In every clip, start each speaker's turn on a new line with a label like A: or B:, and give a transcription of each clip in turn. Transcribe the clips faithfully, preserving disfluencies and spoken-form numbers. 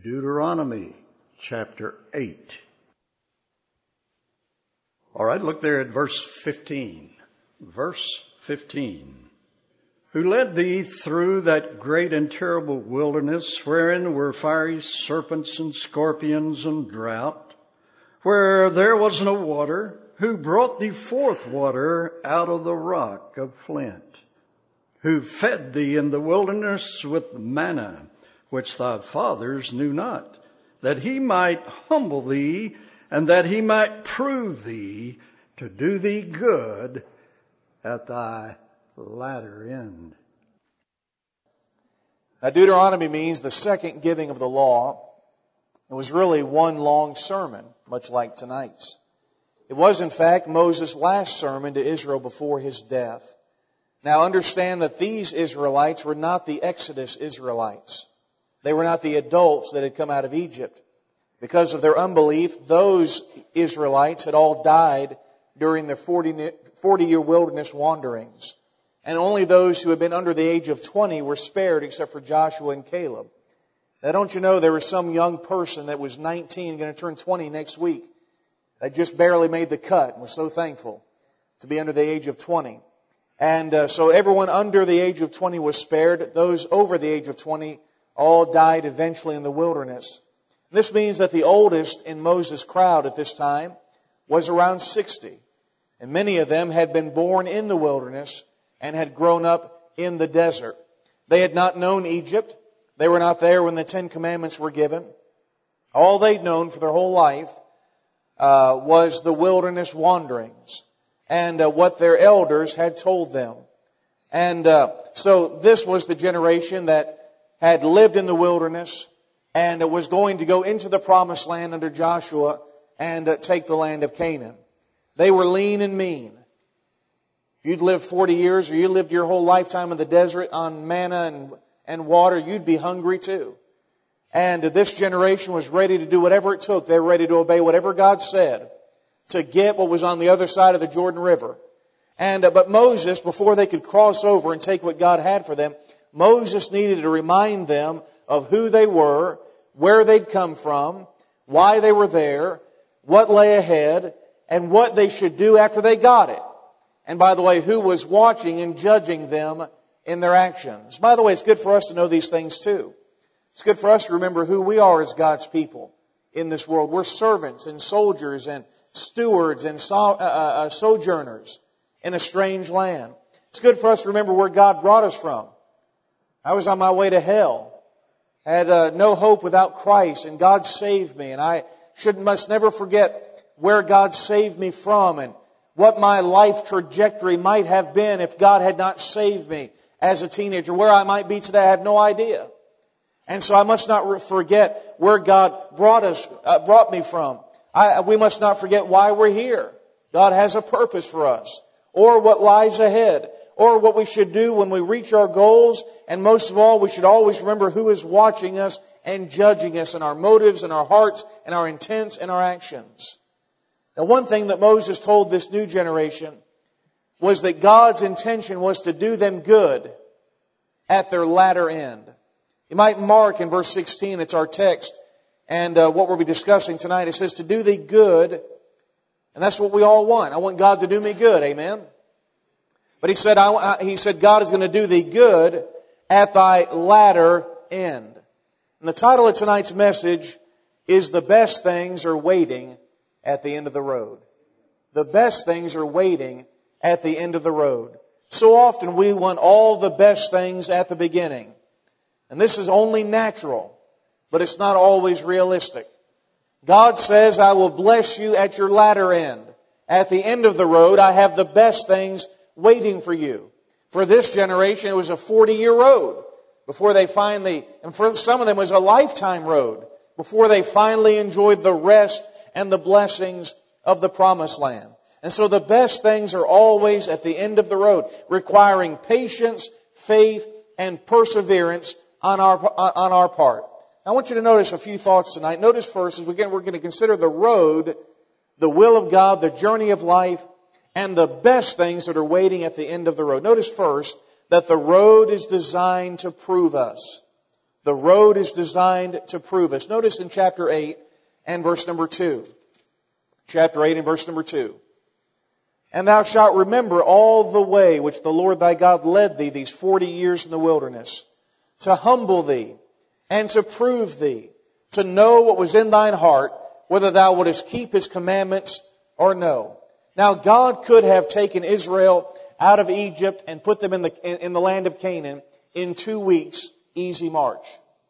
A: Deuteronomy chapter eight. All right, look there at verse fifteen. Verse fifteen. Who led thee through that great and terrible wilderness, wherein were fiery serpents and scorpions and drought, where there was no water, who brought thee forth water out of the rock of flint, who fed thee in the wilderness with manna, which thy fathers knew not, that he might humble thee, and that he might prove thee, to do thee good at thy latter end.
B: Now, Deuteronomy means the second giving of the law. It was really one long sermon, much like tonight's. It was, in fact, Moses' last sermon to Israel before his death. Now, understand that these Israelites were not the Exodus Israelites. They were not the adults that had come out of Egypt. Because of their unbelief, those Israelites had all died during their forty-year wilderness wanderings. And only those who had been under the age of twenty were spared, except for Joshua and Caleb. Now, don't you know there was some young person that was nineteen, going to turn twenty next week, that just barely made the cut and was so thankful to be under the age of twenty. And uh, so everyone under the age of twenty was spared. Those over the age of twenty all died eventually in the wilderness. This means that the oldest in Moses' crowd at this time was around sixty. And many of them had been born in the wilderness and had grown up in the desert. They had not known Egypt. They were not there when the Ten Commandments were given. All they'd known for their whole life uh, was the wilderness wanderings and uh, what their elders had told them. And uh, so this was the generation that had lived in the wilderness and was going to go into the promised land under Joshua and uh, take the land of Canaan. They were lean and mean. If you'd lived forty years or you lived your whole lifetime in the desert on manna and, and water, you'd be hungry too. And uh, this generation was ready to do whatever it took. They were ready to obey whatever God said to get what was on the other side of the Jordan River. And uh, but Moses, before they could cross over and take what God had for them, Moses needed to remind them of who they were, where they'd come from, why they were there, what lay ahead, and what they should do after they got it. And by the way, who was watching and judging them in their actions. By the way, it's good for us to know these things too. It's good for us to remember who we are as God's people in this world. We're servants and soldiers and stewards and so, uh, uh, sojourners in a strange land. It's good for us to remember where God brought us from. I was on my way to hell. I had uh, no hope without Christ, and God saved me. And I should must never forget where God saved me from and what my life trajectory might have been if God had not saved me as a teenager. Where I might be today, I have no idea. And so I must not forget where God brought us, uh, brought me from. I, we must not forget why we're here. God has a purpose for us, or what lies ahead, or what we should do when we reach our goals. And most of all, we should always remember who is watching us and judging us in our motives and our hearts and our intents and our actions. Now, one thing that Moses told this new generation was that God's intention was to do them good at their latter end. You might mark in verse sixteen, it's our text, and uh, what we'll be discussing tonight, it says to do thee good, and that's what we all want. I want God to do me good, amen? But he said, I, he said, God is going to do thee good at thy latter end. And the title of tonight's message is The Best Things Are Waiting at the End of the Road. The best things are waiting at the end of the road. So often we want all the best things at the beginning. And this is only natural, but it's not always realistic. God says, I will bless you at your latter end. At the end of the road, I have the best things waiting for you. For this generation, it was a forty-year road before they finally, and for some of them it was a lifetime road before they finally enjoyed the rest and the blessings of the promised land. And so the best things are always at the end of the road, requiring patience, faith, and perseverance on our, on our part. I want you to notice a few thoughts tonight. Notice first, as again, we're going to consider the road, the will of God, the journey of life, and the best things that are waiting at the end of the road. Notice first that the road is designed to prove us. The road is designed to prove us. Notice in chapter eight and verse number two. Chapter eight and verse number two. And thou shalt remember all the way which the Lord thy God led thee these forty years in the wilderness, to humble thee and to prove thee, to know what was in thine heart, whether thou wouldest keep His commandments or no. Now God could have taken Israel out of Egypt and put them in the, in, in the land of Canaan in two weeks, easy march.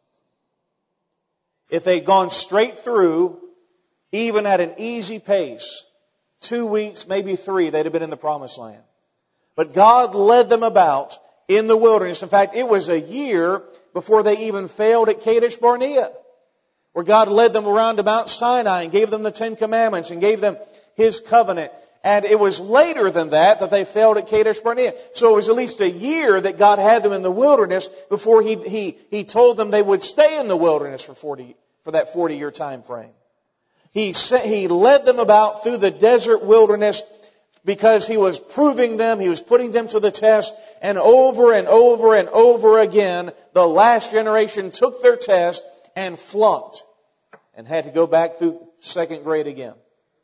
B: If they'd gone straight through, even at an easy pace, two weeks, maybe three, they'd have been in the promised land. But God led them about in the wilderness. In fact, it was a year before they even failed at Kadesh Barnea, where God led them around to Mount Sinai and gave them the Ten Commandments and gave them His covenant. And it was later than that that they failed at Kadesh Barnea. So it was at least a year that God had them in the wilderness before He, He, He told them they would stay in the wilderness for forty, for that forty year time frame. He, he led them about through the desert wilderness because He was proving them, He was putting them to the test, and over and over and over again, the last generation took their test and flunked and had to go back through second grade again.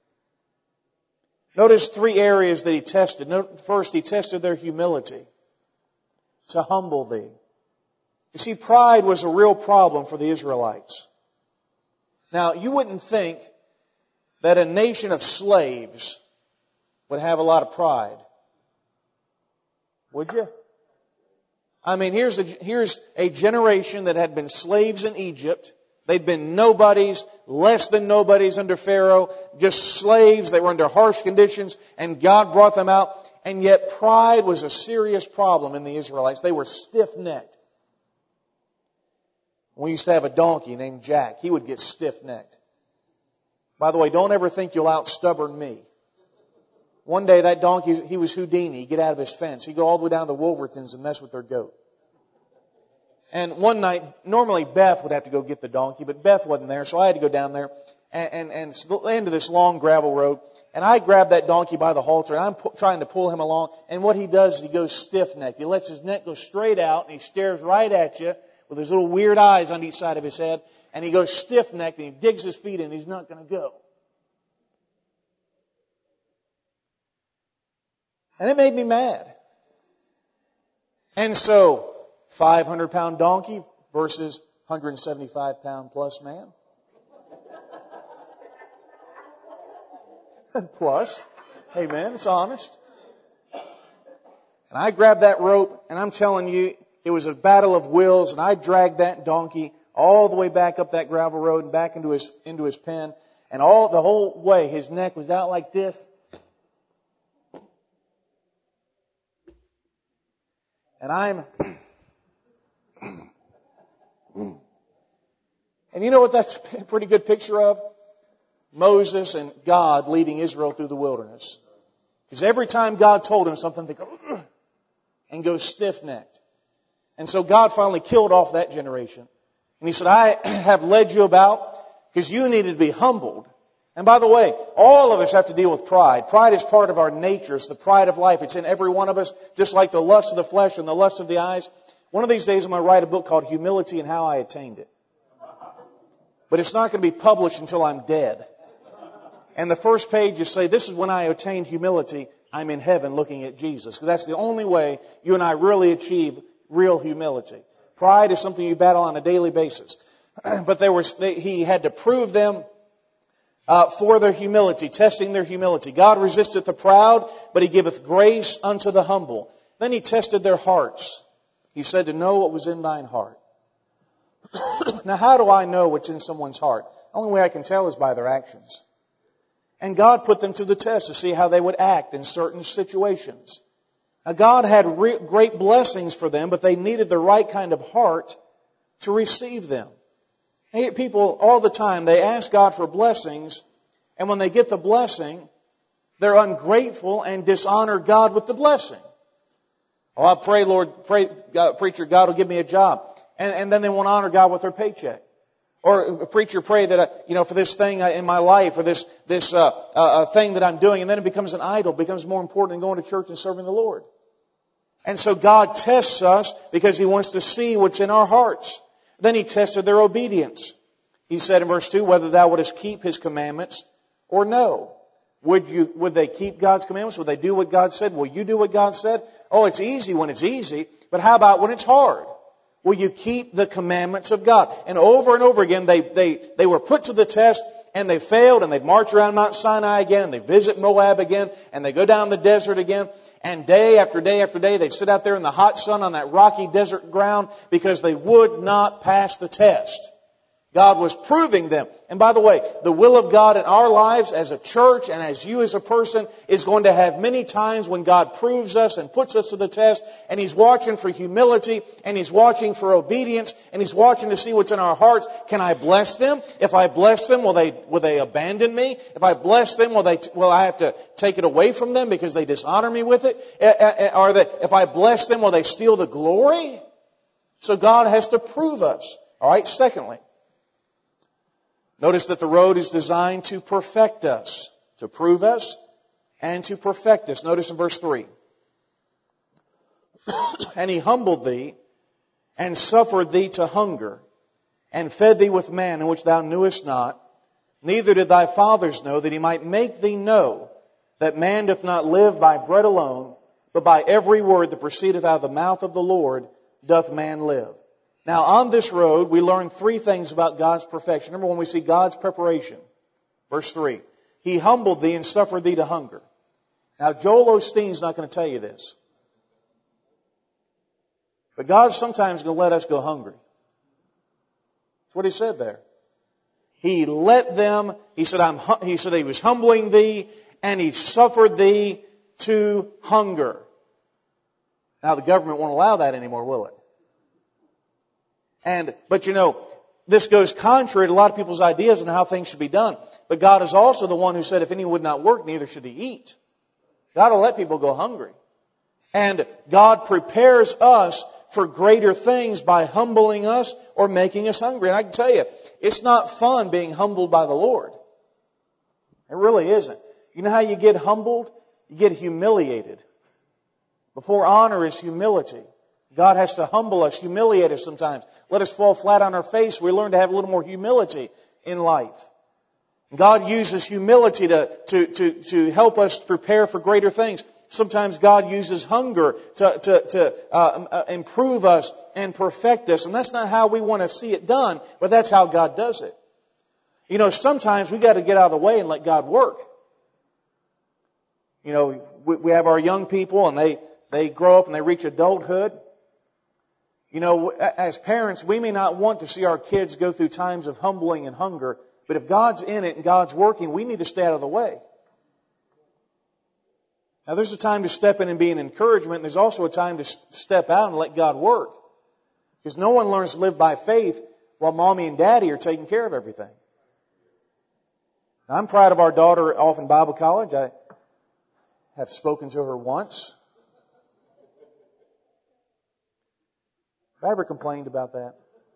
B: Notice three areas that He tested. First, He tested their humility, to humble thee. You see, pride was a real problem for the Israelites. Now, you wouldn't think that a nation of slaves would have a lot of pride. Would you? I mean, here's a, here's a generation that had been slaves in Egypt. They'd been nobodies, less than nobodies under Pharaoh, just slaves. They were under harsh conditions, and God brought them out. And yet pride was a serious problem in the Israelites. They were stiff-necked. We used to have a donkey named Jack. He would get stiff-necked. By the way, don't ever think you'll out-stubborn me. One day that donkey, he was Houdini. He'd get out of his fence. He'd go all the way down to the Wolvertons and mess with their goat. And one night, normally Beth would have to go get the donkey, but Beth wasn't there, so I had to go down there and, and, and into this long gravel road. And I grabbed that donkey by the halter, and I'm pu- trying to pull him along. And what he does is he goes stiff-necked. He lets his neck go straight out, and he stares right at you with his little weird eyes on each side of his head. And he goes stiff-necked, and he digs his feet in, and he's not going to go. And it made me mad. And so, five hundred pound donkey versus one hundred seventy-five pound plus man. Plus. Amen. It's honest. And I grabbed that rope, and I'm telling you, it was a battle of wills, and I dragged that donkey all the way back up that gravel road and back into his into his pen. And all the whole way, his neck was out like this. And I'm... And you know what that's a pretty good picture of? Moses and God leading Israel through the wilderness. Because every time God told him something, they go, and go stiff-necked. And so God finally killed off that generation. And He said, I have led you about because you needed to be humbled. And by the way, all of us have to deal with pride. Pride is part of our nature. It's the pride of life. It's in every one of us, just like the lust of the flesh and the lust of the eyes. One of these days I'm going to write a book called Humility and How I Attained It. But it's not going to be published until I'm dead. And the first page you say, this is when I attained humility. I'm in heaven looking at Jesus. Because that's the only way you and I really achieve real humility. Pride is something you battle on a daily basis. But there was, they, he had to prove them uh, for their humility, testing their humility. God resisteth the proud, but He giveth grace unto the humble. Then He tested their hearts. He said to know what was in thine heart. Now, how do I know what's in someone's heart? The only way I can tell is by their actions. And God put them to the test to see how they would act in certain situations. Now, God had re- great blessings for them, but they needed the right kind of heart to receive them. I hear people all the time, they ask God for blessings, and when they get the blessing, they're ungrateful and dishonor God with the blessing. Oh, I pray, Lord, pray, God, preacher, God will give me a job. And, and then they won't honor God with their paycheck. Or a preacher pray that, I, you know, for this thing in my life, or this, this, uh, uh, thing that I'm doing, and then it becomes an idol, becomes more important than going to church and serving the Lord. And so God tests us because He wants to see what's in our hearts. Then He tested their obedience. He said in verse two, whether thou wouldest keep His commandments or no. Would you, would they keep God's commandments? Would they do what God said? Will you do what God said? Oh, it's easy when it's easy, but how about when it's hard? Will you keep the commandments of God? And over and over again, they, they, they were put to the test, and they failed, and they'd march around Mount Sinai again, and they visit Moab again, and they go down the desert again, and day after day after day, they'd sit out there in the hot sun on that rocky desert ground because they would not pass the test. God was proving them. And by the way, the will of God in our lives as a church and as you as a person is going to have many times when God proves us and puts us to the test, and He's watching for humility, and He's watching for obedience, and He's watching to see what's in our hearts. Can I bless them? If I bless them, will they will they abandon me? If I bless them, will they will I have to take it away from them because they dishonor me with it? Are they, if I bless them, will they steal the glory? So God has to prove us. All right. Secondly, notice that the road is designed to perfect us, to prove us, and to perfect us. Notice in verse three. And He humbled thee, and suffered thee to hunger, and fed thee with manna which thou knewest not, neither did thy fathers know, that He might make thee know that man doth not live by bread alone, but by every word that proceedeth out of the mouth of the Lord doth man live. Now, on this road, we learn three things about God's perfection. Number one, we see God's preparation. Verse three. He humbled thee and suffered thee to hunger. Now, Joel Osteen's not going to tell you this. But God's sometimes going to let us go hungry. That's what He said there. He let them, He said, I'm, He said He was humbling thee, and He suffered thee to hunger. Now, the government won't allow that anymore, will it? And, but you know, this goes contrary to a lot of people's ideas on how things should be done. But God is also the one who said, if anyone would not work, neither should he eat. God will let people go hungry. And God prepares us for greater things by humbling us or making us hungry. And I can tell you, it's not fun being humbled by the Lord. It really isn't. You know how you get humbled? You get humiliated. Before honor is humility. God has to humble us, humiliate us sometimes. Let us fall flat on our face. We learn to have a little more humility in life. God uses humility to, to, to, to help us prepare for greater things. Sometimes God uses hunger to, to, to uh, improve us and perfect us. And that's not how we want to see it done, but that's how God does it. You know, sometimes we got to get out of the way and let God work. You know, we, we have our young people and they, they grow up and they reach adulthood. You know, as parents, we may not want to see our kids go through times of humbling and hunger, but if God's in it and God's working, we need to stay out of the way. Now, there's a time to step in and be an encouragement, and there's also a time to step out and let God work. Because no one learns to live by faith while mommy and daddy are taking care of everything. Now, I'm proud of our daughter off in Bible college. I have spoken to her once. Have I ever complained about that?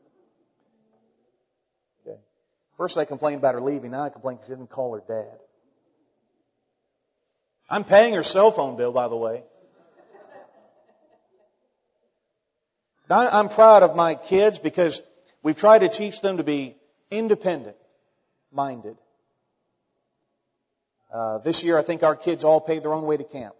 B: Okay. First I complained about her leaving. Now I complain because she didn't call her dad. I'm paying her cell phone bill, by the way. Now, I'm proud of my kids because we've tried to teach them to be independent-minded. Uh, this year I think our kids all paid their own way to camp.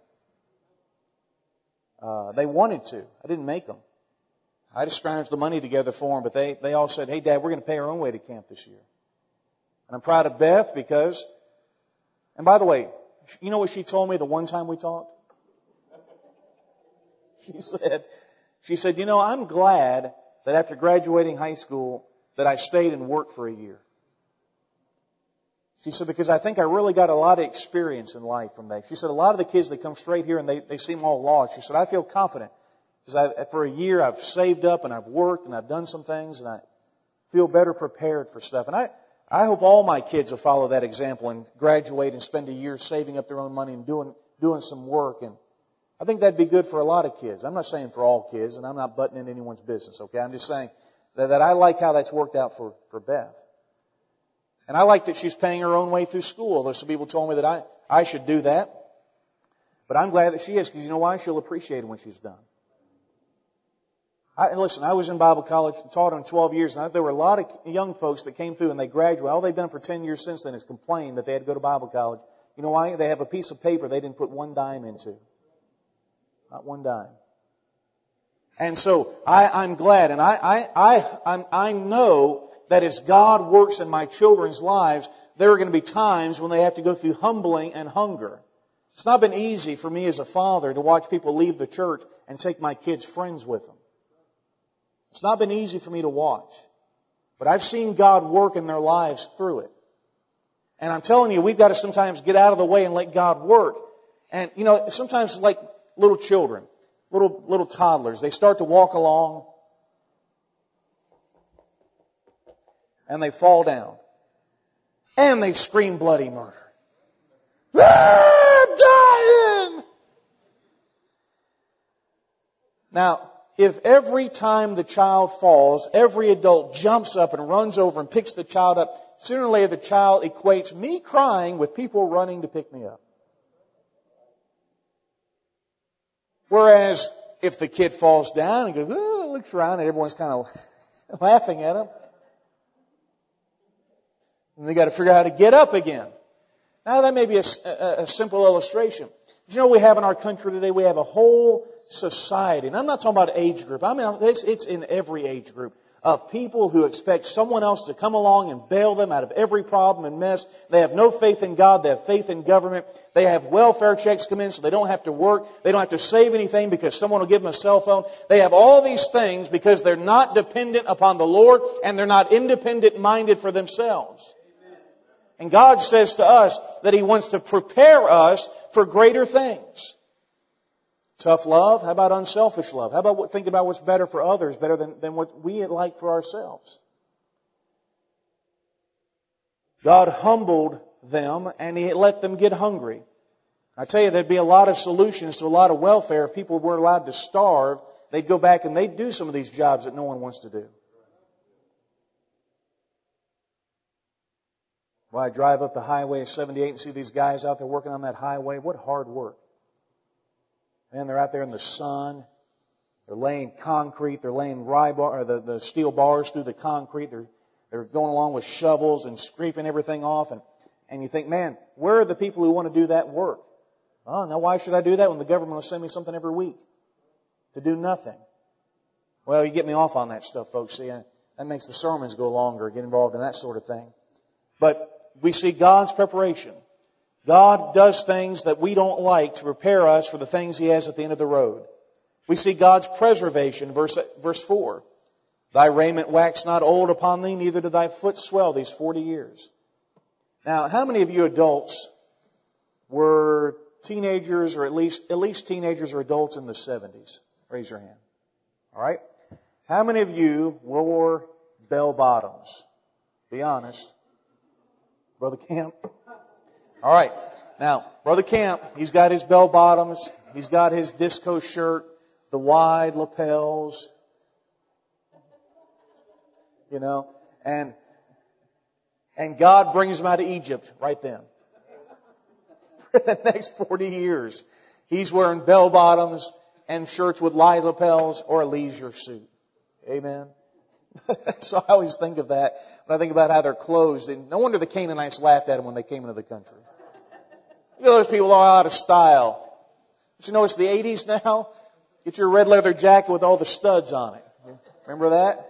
B: Uh, they wanted to. I didn't make them. I just scrounged the money together for them, but they, they all said, hey, Dad, we're going to pay our own way to camp this year. And I'm proud of Beth because, and by the way, you know what she told me the one time we talked? She said, she said, you know, I'm glad that after graduating high school that I stayed and worked for a year. She said, because I think I really got a lot of experience in life from that. She said, a lot of the kids, they come straight here and they, they seem all lost. She said, I feel confident. Because I, for a year I've saved up and I've worked and I've done some things and I feel better prepared for stuff. And I, I hope all my kids will follow that example and graduate and spend a year saving up their own money and doing, doing some work. And I think that'd be good for a lot of kids. I'm not saying for all kids, and I'm not butting in anyone's business, okay? I'm just saying that, that I like how that's worked out for, for Beth. And I like that she's paying her own way through school. There's some people told me that I, I should do that. But I'm glad that she is, because you know why? She'll appreciate it when she's done. I, listen, I was in Bible college, taught in twelve years, and I, there were a lot of young folks that came through and they graduated. All they've done for ten years since then is complain that they had to go to Bible college. You know why? They have a piece of paper they didn't put one dime into. Not one dime. And so I, I'm glad, and I, I, I, I'm, I know that as God works in my children's lives, there are going to be times when they have to go through humbling and hunger. It's not been easy for me as a father to watch people leave the church and take my kids' friends with them. It's not been easy for me to watch. But I've seen God work in their lives through it. And I'm telling you, we've got to sometimes get out of the way and let God work. And, you know, sometimes it's like little children, little, little toddlers. They start to walk along and they fall down. And they scream bloody murder. Ah, dying! Now, if every time the child falls, every adult jumps up and runs over and picks the child up, sooner or later the child equates me crying with people running to pick me up. Whereas if the kid falls down and goes, oh, looks around and everyone's kind of laughing at him, and they got to figure out how to get up again. Now that may be a, a, a simple illustration. But you know what we have in our country today? We have a whole society, and I'm not talking about age group. I mean, it's, it's in every age group, of people who expect someone else to come along and bail them out of every problem and mess. They have no faith in God. They have faith in government. They have welfare checks come in so they don't have to work. They don't have to save anything because someone will give them a cell phone. They have all these things because they're not dependent upon the Lord and they're not independent-minded for themselves. And God says to us that He wants to prepare us for greater things. Tough love. How about unselfish love? How about thinking about what's better for others, better than, than what we like for ourselves? God humbled them and He let them get hungry. I tell you, there'd be a lot of solutions to a lot of welfare if people weren't allowed to starve. They'd go back and they'd do some of these jobs that no one wants to do. Well, I drive up the highway of seventy-eight and see these guys out there working on that highway. What hard work. And they're out there in the sun. They're laying concrete. They're laying rye bar, or the, the steel bars through the concrete. They're, they're going along with shovels and scraping everything off. And, and you think, man, where are the people who want to do that work? Oh, now why should I do that when the government will send me something every week to do nothing? Well, you get me off on that stuff, folks. See, that makes the sermons go longer, get involved in that sort of thing. But we see God's preparation. God does things that we don't like to prepare us for the things He has at the end of the road. We see God's preservation, verse, verse four. Thy raiment waxed not old upon thee, neither did thy foot swell these forty years. Now, how many of you adults were teenagers, or at least, at least teenagers or adults in the seventies? Raise your hand. All right. How many of you wore bell bottoms? Be honest. Brother Camp? All right. Now, Brother Camp, he's got his bell bottoms. He's got his disco shirt, the wide lapels. You know, and and God brings him out of Egypt right then. For the next forty years, he's wearing bell bottoms and shirts with wide lapels or a leisure suit. Amen. So I always think of that when I think about how they're clothed. And no wonder the Canaanites laughed at them when they came into the country. You know, those people are out of style. But you know, it's the eighties now. Get your red leather jacket with all the studs on it. Remember that?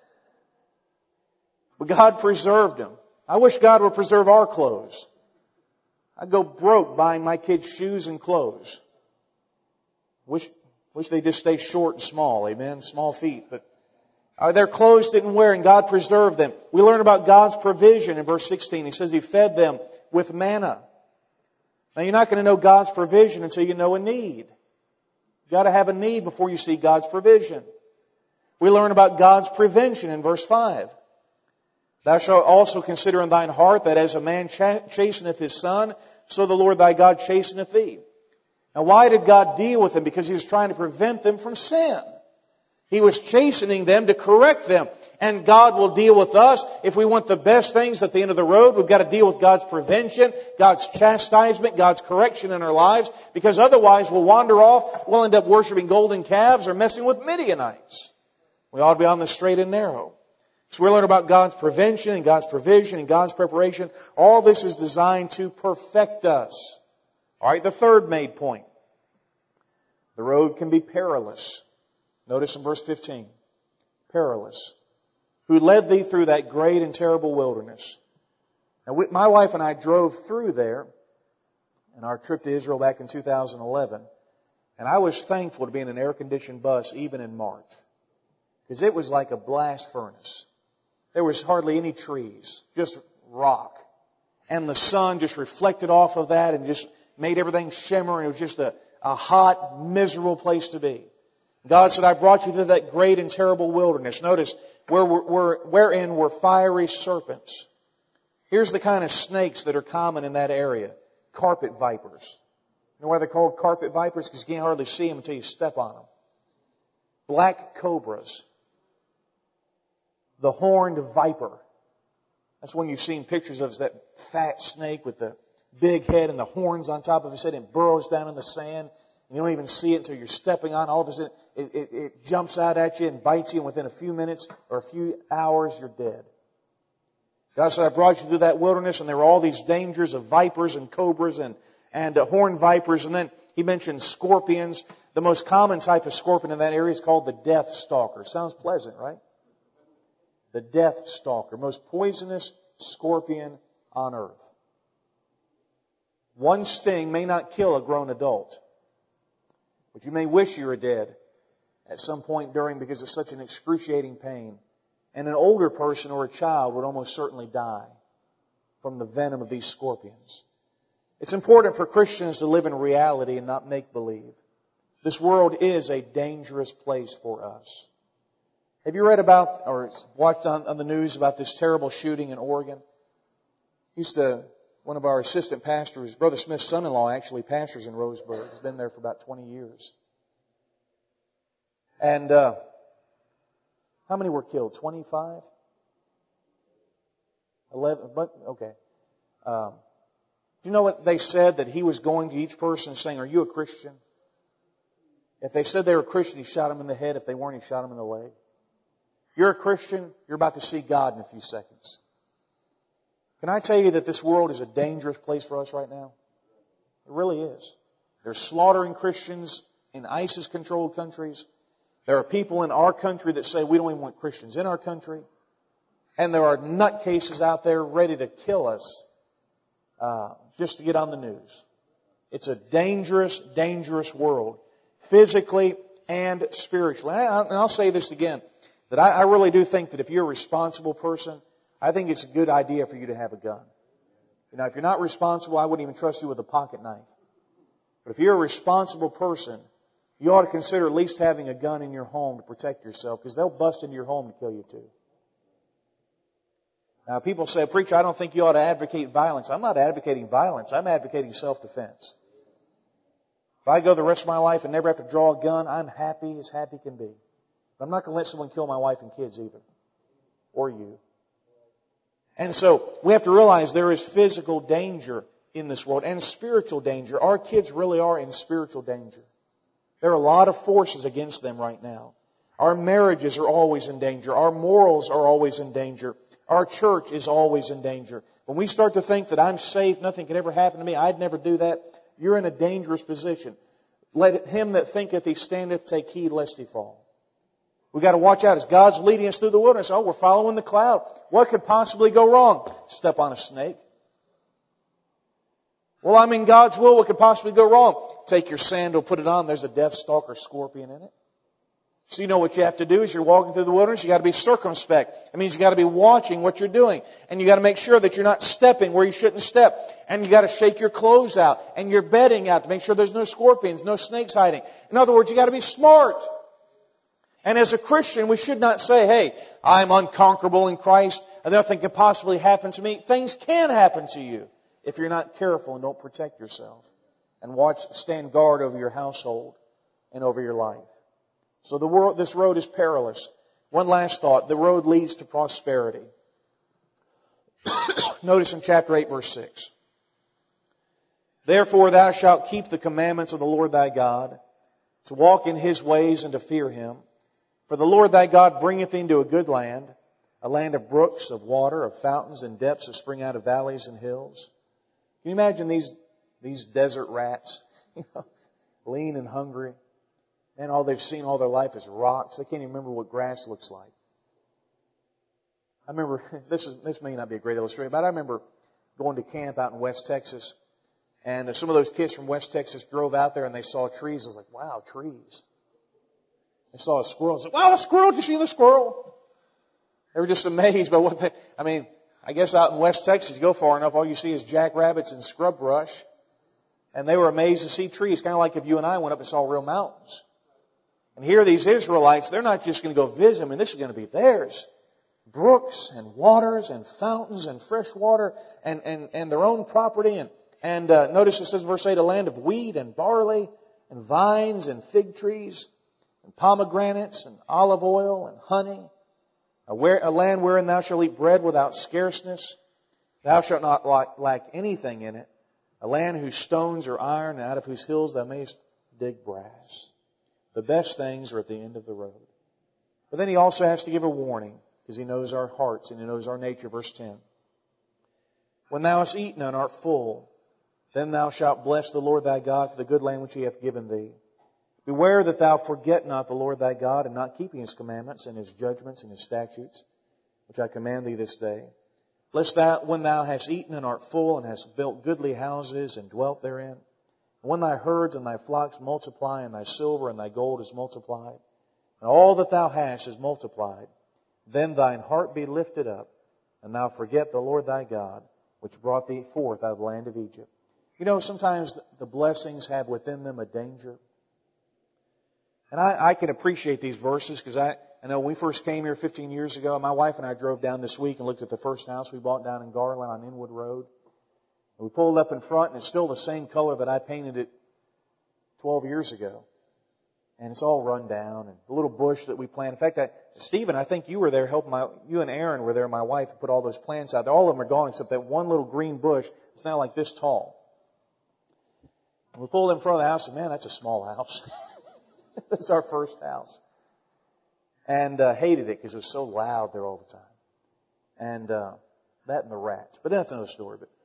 B: But God preserved them. I wish God would preserve our clothes. I'd go broke buying my kids shoes and clothes. Wish, wish they just stay short and small. Amen. Small feet. But Uh, their clothes didn't wear, and God preserved them. We learn about God's provision in verse sixteen. He says He fed them with manna. Now, you're not going to know God's provision until you know a need. You've got to have a need before you see God's provision. We learn about God's prevention in verse five. Thou shalt also consider in thine heart that as a man chasteneth his son, so the Lord thy God chasteneth thee. Now, why did God deal with them? Because He was trying to prevent them from sin. He was chastening them to correct them. And God will deal with us. If we want the best things at the end of the road, we've got to deal with God's prevention, God's chastisement, God's correction in our lives. Because otherwise we'll wander off. We'll end up worshiping golden calves or messing with Midianites. We ought to be on the straight and narrow. So we learn about God's prevention and God's provision and God's preparation. All this is designed to perfect us. All right, the third made point. The road can be perilous. Notice in verse fifteen. Perilous. Who led thee through that great and terrible wilderness. Now, we, my wife and I drove through there in our trip to Israel back in two thousand eleven. And I was thankful to be in an air-conditioned bus even in March. Because it was like a blast furnace. There was hardly any trees, just rock. And the sun just reflected off of that and just made everything shimmer. And it was just a, a hot, miserable place to be. God said, I brought you through that great and terrible wilderness. Notice, where, where, wherein were fiery serpents. Here's the kind of snakes that are common in that area. Carpet vipers. You know why they're called carpet vipers? Because you can't hardly see them until you step on them. Black cobras. The horned viper. That's one you've seen pictures of, is that fat snake with the big head and the horns on top of his head and burrows down in the sand. And you don't even see it until you're stepping on. All of a sudden, it, it, it jumps out at you and bites you, and within a few minutes or a few hours, you're dead. God said, I brought you through that wilderness, and there were all these dangers of vipers and cobras and, and uh, horned vipers. And then He mentioned scorpions. The most common type of scorpion in that area is called the death stalker. Sounds pleasant, right? The death stalker. Most poisonous scorpion on earth. One sting may not kill a grown adult. But you may wish you were dead at some point during because of such an excruciating pain. And an older person or a child would almost certainly die from the venom of these scorpions. It's important for Christians to live in reality and not make-believe. This world is a dangerous place for us. Have you read about or watched on, on the news about this terrible shooting in Oregon? Used to, one of our assistant pastors, Brother Smith's son-in-law, actually pastors in Roseburg. He's been there for about twenty years. And uh, how many were killed? twenty-five? eleven? But, okay. Um, do you know what they said? That he was going to each person saying, are you a Christian? If they said they were a Christian, he shot them in the head. If they weren't, he shot them in the leg. You're a Christian, you're about to see God in a few seconds. Can I tell you that this world is a dangerous place for us right now? It really is. They're slaughtering Christians in ISIS-controlled countries. There are people in our country that say we don't even want Christians in our country. And there are nutcases out there ready to kill us uh, just to get on the news. It's a dangerous, dangerous world, physically and spiritually. And I'll say this again, that I really do think that if you're a responsible person, I think it's a good idea for you to have a gun. You know, if you're not responsible, I wouldn't even trust you with a pocket knife. But if you're a responsible person, you ought to consider at least having a gun in your home to protect yourself, because they'll bust into your home to kill you too. Now, people say, Preacher, I don't think you ought to advocate violence. I'm not advocating violence. I'm advocating self-defense. If I go the rest of my life and never have to draw a gun, I'm happy as happy can be. But I'm not going to let someone kill my wife and kids either. Or you. And so, we have to realize there is physical danger in this world and spiritual danger. Our kids really are in spiritual danger. There are a lot of forces against them right now. Our marriages are always in danger. Our morals are always in danger. Our church is always in danger. When we start to think that I'm safe, nothing can ever happen to me, I'd never do that, you're in a dangerous position. Let him that thinketh he standeth take heed lest he fall. We've got to watch out. As God's leading us through the wilderness, oh, we're following the cloud. What could possibly go wrong? Step on a snake. Well, I'm in God's will. What could possibly go wrong? Take your sandal, put it on. There's a death stalker scorpion in it. So you know what you have to do is you're walking through the wilderness. You got to be circumspect. It means you got to be watching what you're doing, and you got to make sure that you're not stepping where you shouldn't step. And you got to shake your clothes out and your bedding out to make sure there's no scorpions, no snakes hiding. In other words, you got to be smart. And as a Christian, we should not say, "Hey, I'm unconquerable in Christ, and nothing can possibly happen to me." Things can happen to you if you're not careful and don't protect yourself and watch, stand guard over your household and over your life. So the world, this road is perilous. One last thought. The road leads to prosperity. Notice in chapter eight, verse six. Therefore thou shalt keep the commandments of the Lord thy God, to walk in His ways and to fear Him, For the Lord thy God bringeth thee into a good land, a land of brooks, of water, of fountains and depths that spring out of valleys and hills. Can you imagine these, these desert rats, you know, lean and hungry, and all they've seen all their life is rocks. They can't even remember what grass looks like. I remember, this is this may not be a great illustration, but I remember going to camp out in West Texas, and some of those kids from West Texas drove out there and they saw trees. I was like, wow, trees. They saw a squirrel. I was like, wow, a squirrel, did you see the squirrel? They were just amazed by what they, I mean, I guess out in West Texas, you go far enough, all you see is jackrabbits and scrub brush. And they were amazed to see trees, kind of like if you and I went up and saw real mountains. And here these Israelites, they're not just going to go visit. I mean, this is going to be theirs. Brooks and waters and fountains and fresh water and, and, and their own property. And, and uh, notice it says in verse eight, a land of wheat and barley and vines and fig trees and pomegranates and olive oil and honey. A, where, a land wherein thou shalt eat bread without scarceness. Thou shalt not lack, lack anything in it. A land whose stones are iron and out of whose hills thou mayest dig brass. The best things are at the end of the road. But then he also has to give a warning because he knows our hearts and he knows our nature. Verse ten. When thou hast eaten and art full, then thou shalt bless the Lord thy God for the good land which he hath given thee. Beware that thou forget not the Lord thy God in not keeping his commandments and his judgments and his statutes, which I command thee this day. Lest thou, when thou hast eaten and art full and hast built goodly houses and dwelt therein, and when thy herds and thy flocks multiply and thy silver and thy gold is multiplied, and all that thou hast is multiplied, then thine heart be lifted up, and thou forget the Lord thy God, which brought thee forth out of the land of Egypt. You know, sometimes the blessings have within them a danger. And I, I can appreciate these verses because I, I know when we first came here fifteen years ago, my wife and I drove down this week and looked at the first house we bought down in Garland on Inwood Road. And we pulled up in front and it's still the same color that I painted it twelve years ago. And it's all run down and the little bush that we planted. In fact, I, Stephen, I think you were there helping my, you and Aaron were there, my wife, put all those plants out there. All of them are gone except that one little green bush. It's now like this tall. And we pulled in front of the house and man, that's a small house. That's our first house. And uh, hated it because it was so loud there all the time. And uh, that and the rats. But that's another story. But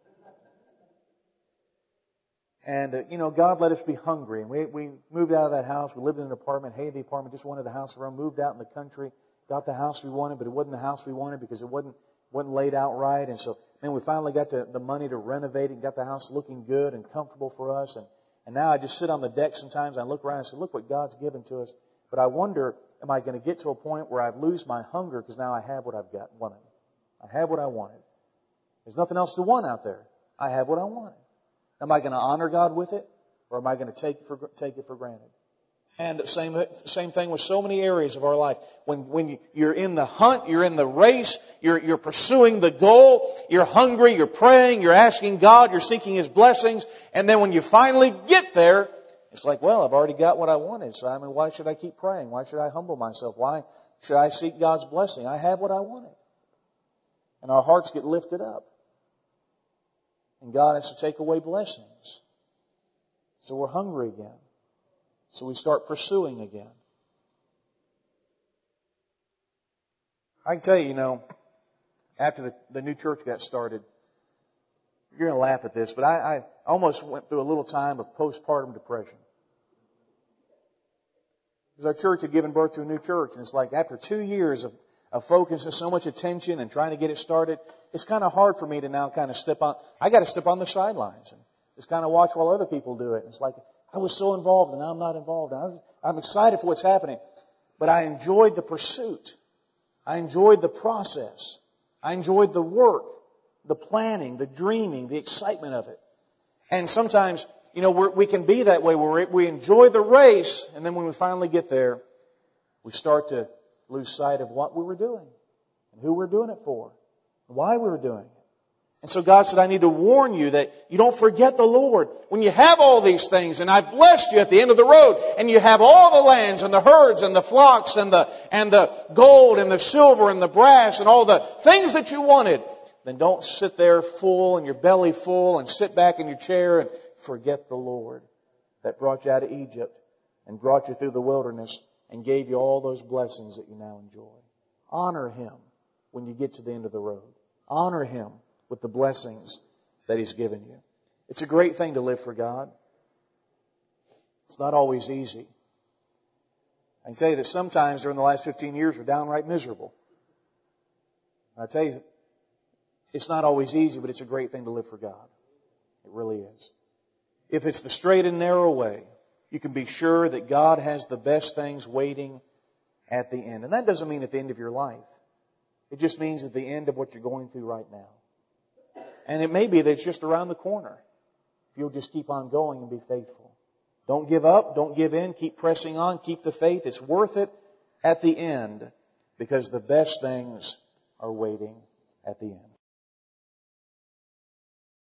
B: And, uh, you know, God let us be hungry. And we we moved out of that house. We lived in an apartment, hated the apartment, just wanted a house around, moved out in the country, got the house we wanted, but it wasn't the house we wanted because it wasn't wasn't laid out right. And so then we finally got the, the money to renovate it and got the house looking good and comfortable for us. And, and now I just sit on the deck sometimes and I look around and say, look what God's given to us. But I wonder, am I going to get to a point where I lose my hunger because now I have what I've got wanted? I have what I wanted. There's nothing else to want out there. I have what I wanted. Am I going to honor God with it, or am I going to take it for, take it for granted? And same same thing with so many areas of our life. When when you, you're in the hunt, you're in the race, you're you're pursuing the goal, you're hungry, you're praying, you're asking God, you're seeking His blessings, and then when you finally get there, it's like, well, I've already got what I wanted. So I mean, why should I keep praying? Why should I humble myself? Why should I seek God's blessing? I have what I wanted, and our hearts get lifted up. And God has to take away blessings. So we're hungry again. So we start pursuing again. I can tell you, you know, after the, the new church got started, you're going to laugh at this, but I, I almost went through a little time of postpartum depression. Because our church had given birth to a new church, and it's like after two years of of focus and so much attention and trying to get it started, it's kind of hard for me to now kind of step on, I got to step on the sidelines and just kind of watch while other people do it. It's like, I was so involved and now I'm not involved. I'm, I'm excited for what's happening. But I enjoyed the pursuit. I enjoyed the process. I enjoyed the work, the planning, the dreaming, the excitement of it. And sometimes, you know, we're, we can be that way where we enjoy the race, and then when we finally get there, we start to lose sight of what we were doing and who we were doing it for and why we were doing it. And so God said, I need to warn you that you don't forget the Lord. When you have all these things, and I've blessed you at the end of the road, and you have all the lands and the herds and the flocks and the and the gold and the silver and the brass and all the things that you wanted, then don't sit there full and your belly full and sit back in your chair and forget the Lord that brought you out of Egypt and brought you through the wilderness and gave you all those blessings that you now enjoy. Honor Him when you get to the end of the road. Honor Him with the blessings that He's given you. It's a great thing to live for God. It's not always easy. I can tell you that sometimes during the last fifteen years we're downright miserable. I tell you, it's not always easy, but it's a great thing to live for God. It really is. If it's the straight and narrow way, you can be sure that God has the best things waiting at the end. And that doesn't mean at the end of your life. It just means at the end of what you're going through right now. And it may be that it's just around the corner. If you'll just keep on going and be faithful. Don't give up. Don't give in. Keep pressing on. Keep the faith. It's worth it at the end because the best things are waiting at the end.